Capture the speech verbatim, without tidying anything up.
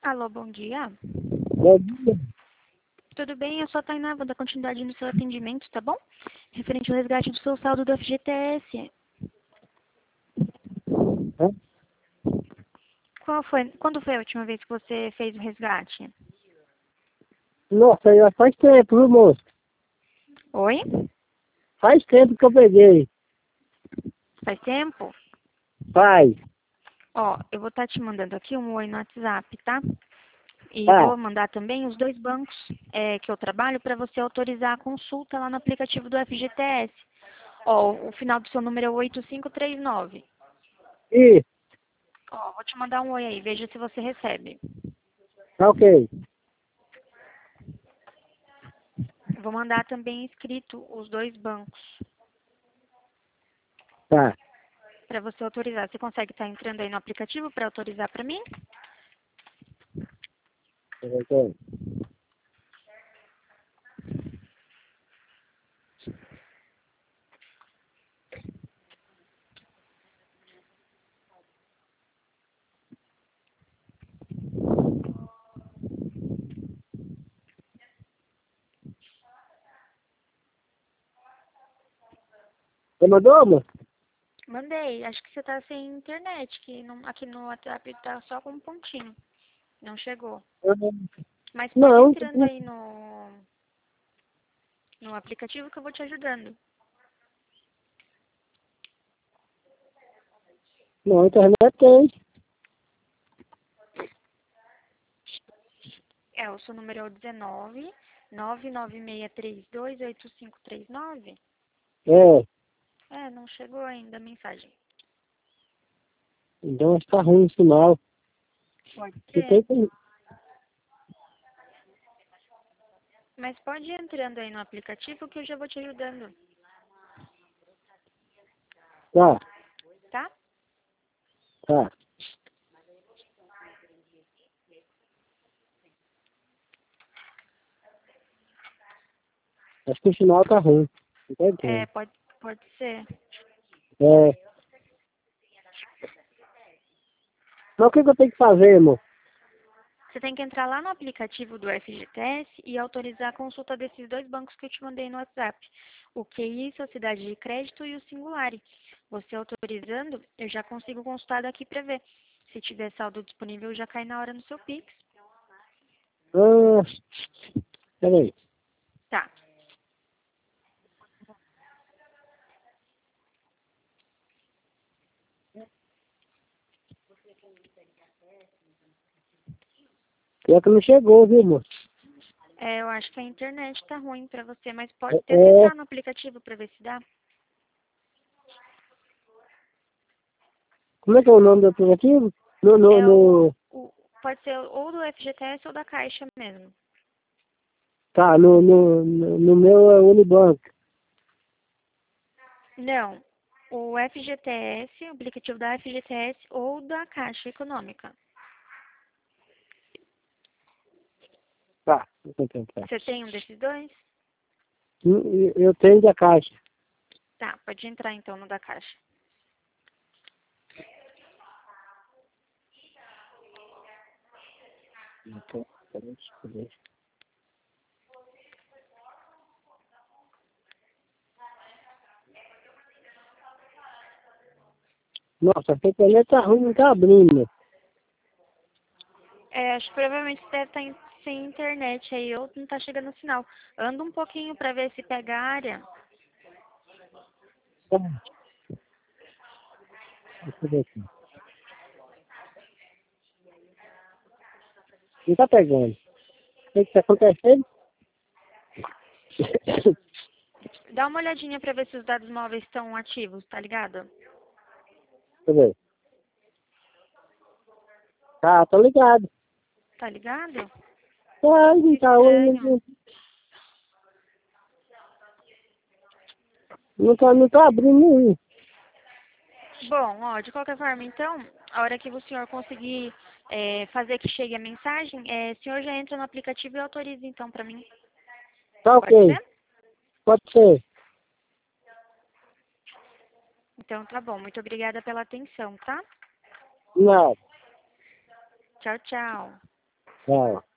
Alô, bom dia. Bom dia. Tudo bem? Eu sou a Tainá, vou dar continuidade no seu atendimento, tá bom? Referente ao resgate do seu saldo do F G T S. Hã? Qual foi, quando foi a última vez que você fez o resgate? Nossa, já faz tempo, viu, moço? Oi? Faz tempo que eu peguei. Faz tempo? Faz. Ó, eu vou estar te mandando aqui um oi no WhatsApp, tá? E Tá, vou mandar também os dois bancos é, que eu trabalho para você autorizar a consulta lá no aplicativo do F G T S. Ó, o final do seu número é oito cinco três nove. e Ó, vou te mandar um oi aí, veja se você recebe. tá ok. Vou mandar também escrito os dois bancos Tá. para você autorizar. Você consegue estar entrando aí no aplicativo para autorizar para mim? Ok. Você mandou, moço? Mandei. Acho que você tá sem internet, que não- aqui no WhatsApp tá só com um pontinho. Não chegou. Mas pode ir Não, entrando aí no, no aplicativo que eu vou te ajudando. não, a internet tem. É, o seu número é o dezenove, nove nove seis três dois, oito cinco três nove. É, É, não chegou ainda a mensagem. então está ruim o sinal. Pode Você ser. tem que... Mas pode ir entrando aí no aplicativo que eu já vou te ajudando, Tá, tá? tá. Acho que o sinal tá ruim. Não tá É, entendendo. pode, pode ser. É. Mas o que, que eu tenho que fazer, moço? Você tem que entrar lá no aplicativo do F G T S e autorizar a consulta desses dois bancos que eu te mandei no WhatsApp. O Q I, Sociedade de Crédito e o Singulari. Você autorizando, eu já consigo consultar daqui para ver. Se tiver saldo disponível, já cai na hora no seu Pix. Ah, peraí. Tá. Pior que não chegou, viu, moço? É, eu acho que a internet tá ruim para você, mas É, pode tenta é. entrar no aplicativo para ver se dá. Como é que é o nome do aplicativo? No, no, É o, no... o pode ser ou do F G T S ou da Caixa mesmo. Tá, no, no, no no meu é Unibanco. Não. O F G T S, o aplicativo da F G T S ou da Caixa Econômica. Tá, vou tentar. Você tem um desses dois? Eu eu tenho da Caixa. Tá, pode entrar então no da Caixa. Então, peraí, deixa eu ver. Nossa, a internet tá ruim, não tá abrindo. É, acho que provavelmente você deve estar em- sem internet aí ou não tá chegando o sinal. Anda um pouquinho pra ver se pega a área. Tá, deixa eu ver aqui. Não tá pegando. O que que tá acontecendo? Deixa Dá uma olhadinha pra ver se os dados móveis estão ativos, tá ligado? eu ver. Tá, tô ligado. Tá ligado? Tá, não Que tá, estranho. não, não tá, não tá abrindo nenhum. Bom, ó, de qualquer forma, então, a hora que o senhor conseguir é, fazer que chegue a mensagem, é, o senhor já entra no aplicativo e autoriza então pra mim. Tá Pode ok, ser? pode ser. Então tá bom. Muito obrigada pela atenção, tá? Não. Tchau, tchau. Tchau.